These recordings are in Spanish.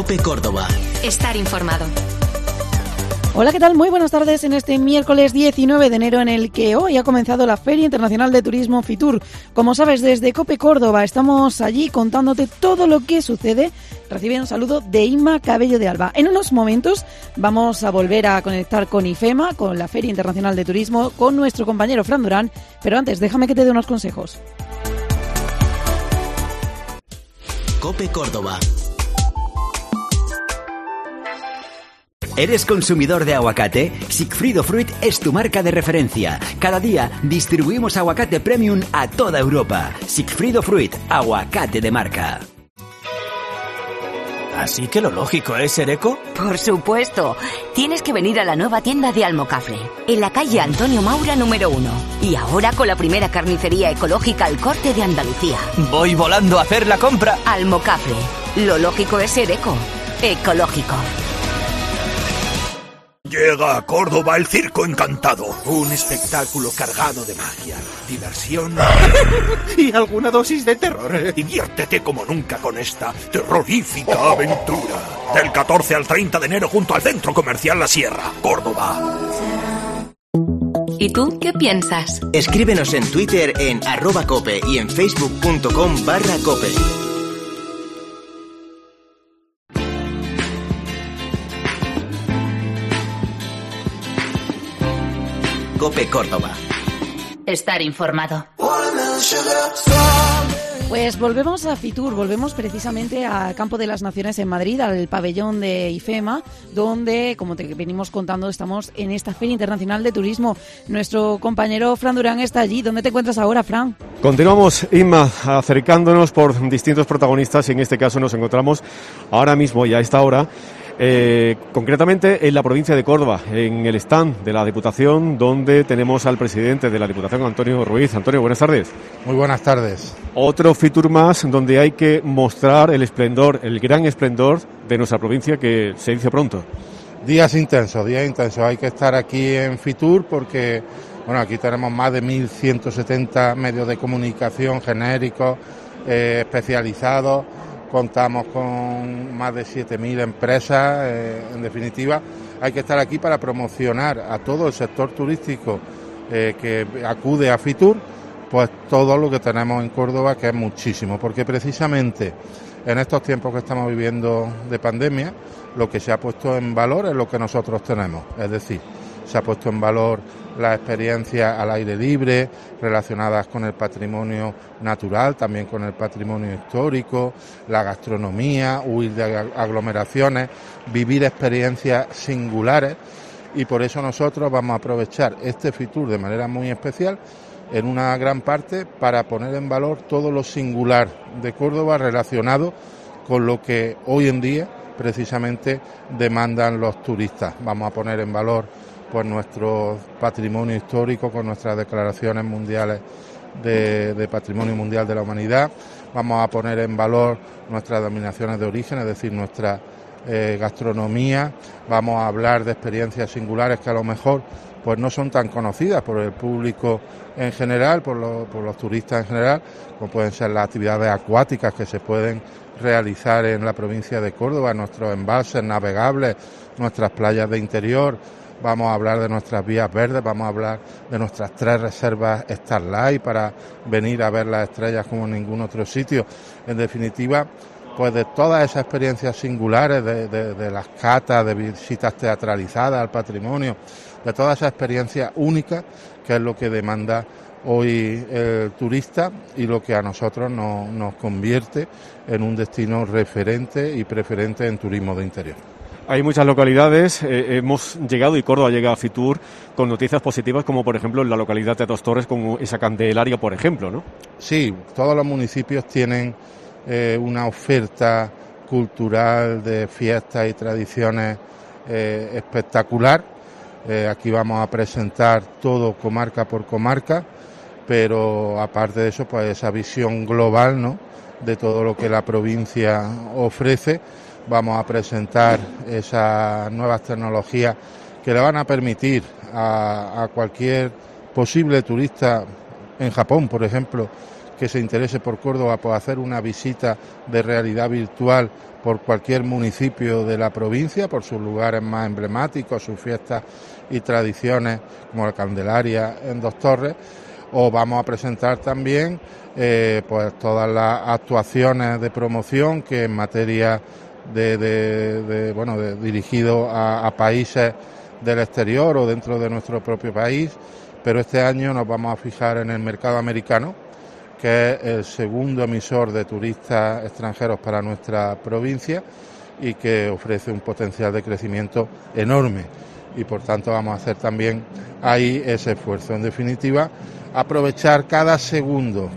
COPE Córdoba. Estar informado. Hola, ¿qué tal? Muy buenas tardes en este miércoles 19 de enero en el que hoy ha comenzado la Feria Internacional de Turismo Fitur. Como sabes, desde COPE Córdoba estamos allí contándote todo lo que sucede. Recibe un saludo de Inma Cabello de Alba. En unos momentos vamos a volver a conectar con IFEMA, con la Feria Internacional de Turismo, con nuestro compañero Fran Durán, pero antes déjame que te dé unos consejos. COPE Córdoba. ¿Eres consumidor de aguacate? Sigfrido Fruit es tu marca de referencia. Cada día distribuimos aguacate premium a toda Europa. Sigfrido Fruit, aguacate de marca. ¿Así que lo lógico es ser eco? Por supuesto. Tienes que venir a la nueva tienda de Almocafre, en la calle Antonio Maura número 1. Y ahora con la primera carnicería ecológica al corte de Andalucía. Voy volando a hacer la compra. Almocafre. Lo lógico es ser eco. Ecológico. Llega a Córdoba el Circo Encantado. Un espectáculo cargado de magia, diversión y alguna dosis de terror. Diviértete como nunca con esta terrorífica aventura. Del 14 al 30 de enero junto al Centro Comercial La Sierra, Córdoba. ¿Y tú qué piensas? Escríbenos en Twitter en @cope y en facebook.com/cope. COPE Córdoba. Estar informado. Pues volvemos a Fitur, volvemos precisamente al Campo de las Naciones en Madrid, al pabellón de IFEMA, donde, como te venimos contando, estamos en esta Feria Internacional de Turismo. Nuestro compañero Fran Durán está allí. ¿Dónde te encuentras ahora, Fran? Continuamos, Inma, acercándonos por distintos protagonistas y en este caso nos encontramos ahora mismo y a esta hora concretamente en la provincia de Córdoba, en el stand de la Diputación, donde tenemos al presidente de la Diputación, Antonio Ruiz. Antonio, buenas tardes. Muy buenas tardes. Otro Fitur más donde hay que mostrar el esplendor, el gran esplendor de nuestra provincia, que se dice pronto. Días intensos. Hay que estar aquí en Fitur porque, bueno, aquí tenemos más de 1.170 medios de comunicación genéricos, especializados. Contamos con más de 7.000 empresas, en definitiva, hay que estar aquí para promocionar a todo el sector turístico que acude a Fitur, pues todo lo que tenemos en Córdoba, que es muchísimo, porque precisamente en estos tiempos que estamos viviendo de pandemia, lo que se ha puesto en valor es lo que nosotros tenemos, es decir, se ha puesto en valor las experiencias al aire libre, relacionadas con el patrimonio natural, también con el patrimonio histórico, la gastronomía, huir de aglomeraciones, vivir experiencias singulares, y por eso nosotros vamos a aprovechar este Fitur de manera muy especial, en una gran parte, para poner en valor todo lo singular de Córdoba relacionado con lo que hoy en día precisamente demandan los turistas. Vamos a poner en valor pues nuestro patrimonio histórico con nuestras declaraciones mundiales de Patrimonio Mundial de la Humanidad. Vamos a poner en valor nuestras denominaciones de origen, es decir, nuestra gastronomía. Vamos a hablar de experiencias singulares que a lo mejor pues no son tan conocidas por el público en general, por los turistas en general, como pueden ser las actividades acuáticas que se pueden realizar en la provincia de Córdoba, nuestros embalses navegables, nuestras playas de interior. Vamos a hablar de nuestras vías verdes, vamos a hablar de nuestras 3 reservas Starlight para venir a ver las estrellas como en ningún otro sitio. En definitiva, pues de todas esas experiencias singulares, de las catas, de visitas teatralizadas al patrimonio, de todas esas experiencias únicas, que es lo que demanda hoy el turista y lo que a nosotros nos convierte en un destino referente y preferente en turismo de interior. Hay muchas localidades, hemos llegado y Córdoba llega a Fitur con noticias positivas, como por ejemplo en la localidad de Dos Torres con esa Candelaria, por ejemplo, ¿no? Sí, todos los municipios tienen una oferta cultural de fiestas y tradiciones espectacular. Aquí vamos a presentar todo comarca por comarca, pero aparte de eso, pues esa visión global, ¿no?, de todo lo que la provincia ofrece. Vamos a presentar esas nuevas tecnologías que le van a permitir a cualquier posible turista en Japón, por ejemplo, que se interese por Córdoba, pues hacer una visita de realidad virtual por cualquier municipio de la provincia, por sus lugares más emblemáticos, sus fiestas y tradiciones, como la Candelaria en Dos Torres. O vamos a presentar también pues todas las actuaciones de promoción que en materia de dirigido a países del exterior o dentro de nuestro propio país, pero este año nos vamos a fijar en el mercado americano, que es el segundo emisor de turistas extranjeros para nuestra provincia y que ofrece un potencial de crecimiento enorme, y por tanto vamos a hacer también ahí ese esfuerzo. En definitiva, aprovechar cada segundo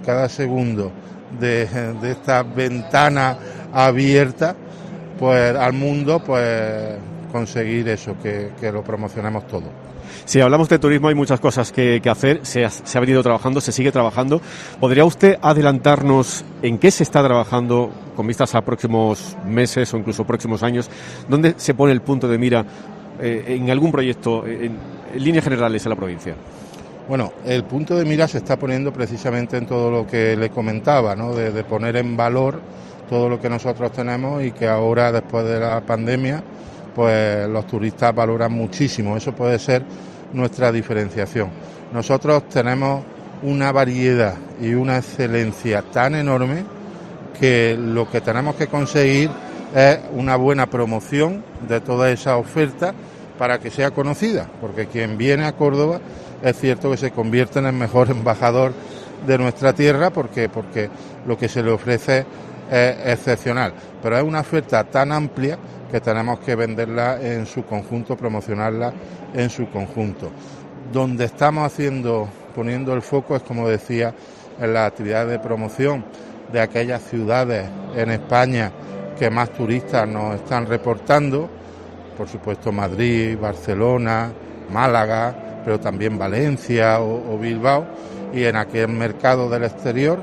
de esta ventana abierta pues al mundo, pues conseguir eso, que lo promocionemos todo. Si hablamos de turismo hay muchas cosas que hacer, se ha venido trabajando, se sigue trabajando. ¿Podría usted adelantarnos en qué se está trabajando con vistas a próximos meses o incluso próximos años? ¿Dónde se pone el punto de mira en algún proyecto, en líneas generales en la provincia? Bueno, el punto de mira se está poniendo precisamente en todo lo que le comentaba, ¿no? De poner en valor todo lo que nosotros tenemos y que ahora, después de la pandemia, pues los turistas valoran muchísimo. Eso puede ser nuestra diferenciación. Nosotros tenemos una variedad y una excelencia tan enorme que lo que tenemos que conseguir es una buena promoción de toda esa oferta para que sea conocida, porque quien viene a Córdoba es cierto que se convierte en el mejor embajador de nuestra tierra porque lo que se le ofrece es excepcional, pero es una oferta tan amplia que tenemos que venderla en su conjunto, promocionarla en su conjunto. Donde estamos poniendo el foco es, como decía, en las actividades de promoción de aquellas ciudades en España que más turistas nos están reportando, por supuesto Madrid, Barcelona, Málaga, pero también Valencia o Bilbao, y en aquel mercado del exterior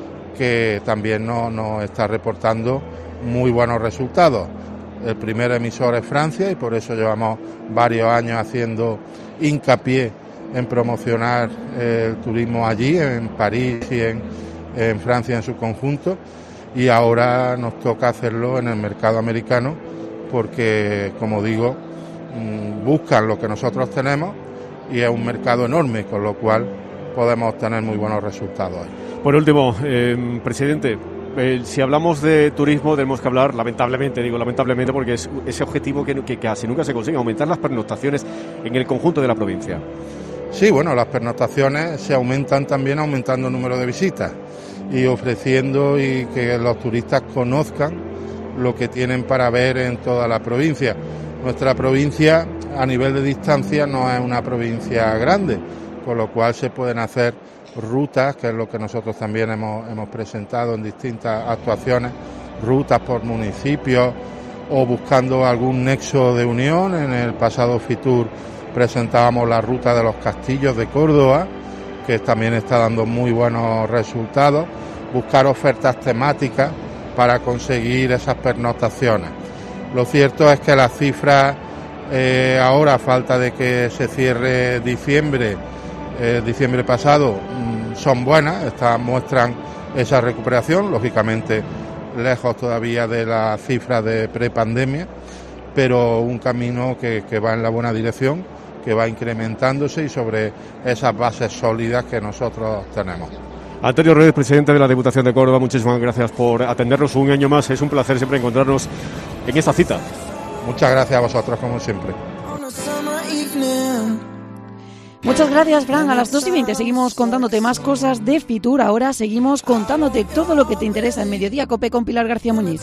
que también nos está reportando muy buenos resultados. El primer emisor es Francia y por eso llevamos varios años haciendo hincapié en promocionar el turismo allí, en París y en Francia en su conjunto, y ahora nos toca hacerlo en el mercado americano porque, como digo, buscan lo que nosotros tenemos y es un mercado enorme, con lo cual podemos obtener muy buenos resultados ahí. Por último, presidente, si hablamos de turismo tenemos que hablar, lamentablemente porque es ese objetivo que casi nunca se consigue, aumentar las pernoctaciones en el conjunto de la provincia. Sí, bueno, las pernoctaciones se aumentan también aumentando el número de visitas y ofreciendo y que los turistas conozcan lo que tienen para ver en toda la provincia. Nuestra provincia, a nivel de distancia, no es una provincia grande, con lo cual se pueden hacer rutas, que es lo que nosotros también hemos presentado en distintas actuaciones, rutas por municipios o buscando algún nexo de unión. En el pasado Fitur presentábamos la ruta de los castillos de Córdoba, que también está dando muy buenos resultados, buscar ofertas temáticas para conseguir esas pernoctaciones. Lo cierto es que las cifras ahora, a falta de que se cierre diciembre pasado, son buenas, muestran esa recuperación, lógicamente lejos todavía de las cifras de prepandemia, pero un camino que va en la buena dirección, que va incrementándose y sobre esas bases sólidas que nosotros tenemos. Antonio Ruiz, presidente de la Diputación de Córdoba, muchísimas gracias por atendernos un año más. Es un placer siempre encontrarnos en esta cita. Muchas gracias a vosotros, como siempre. Muchas gracias, Fran. A las 2:20 seguimos contándote más cosas de Fitur. Ahora seguimos contándote todo lo que te interesa en Mediodía Cope con Pilar García Muñiz.